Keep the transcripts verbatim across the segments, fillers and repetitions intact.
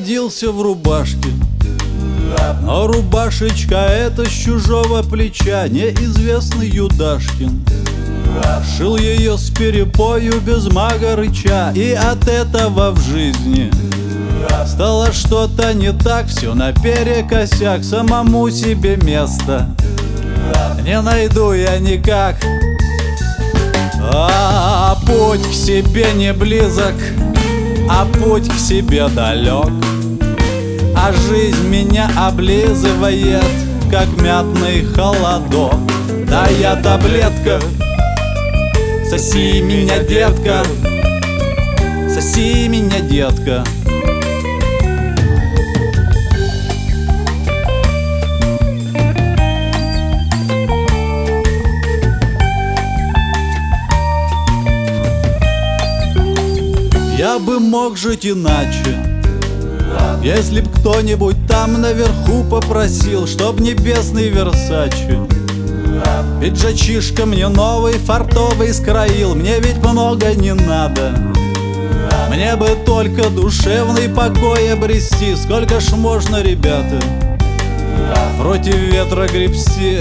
родился в рубашке, но рубашечка эта с чужого плеча, неизвестный Юдашкин шил ее с перепою без мага рыча. И от этого в жизни стало что-то не так, все наперекосяк, самому себе места не найду я никак. А путь к себе не близок, а путь к себе далек, а жизнь меня облизывает, как мятный холодок. Да я таблетка, соси меня, детка, соси меня, детка. Я бы мог жить иначе, если б кто-нибудь там наверху попросил, чтоб небесный Версаче пиджачишка мне новый фартовый скроил. Мне ведь много не надо, мне бы только душевный покой обрести. Сколько ж можно, ребята, против ветра гребсти?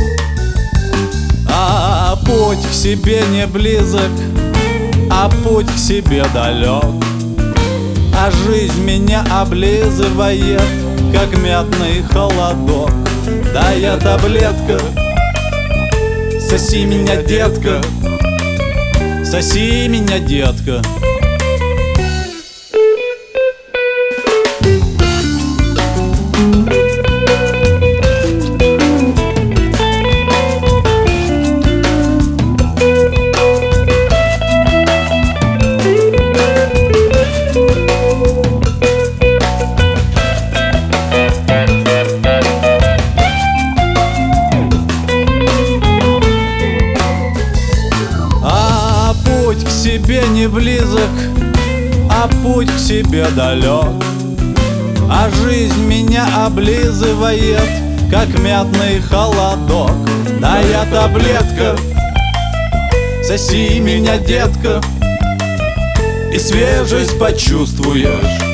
А путь к себе не близок, а путь к себе далек, а жизнь меня облизывает, как мятный холодок. Да я таблетка, соси меня, детка, соси меня, детка. Путь к себе не близок, а путь к себе далек, а жизнь меня облизывает, как мятный холодок. Да я таблетка, соси меня, детка, и свежесть почувствуешь.